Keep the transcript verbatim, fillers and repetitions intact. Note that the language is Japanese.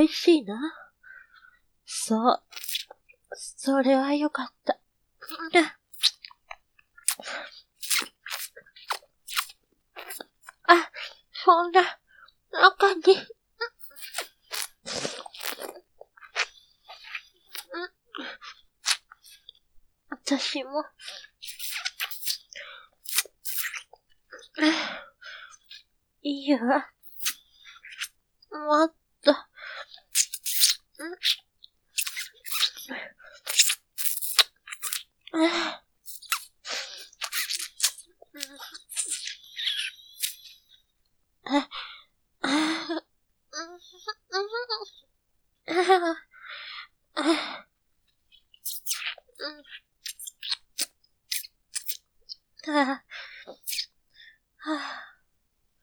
美味しいな。そう。それはよかった。あ、そんな、中に。私も。いいわ。もっと。はあ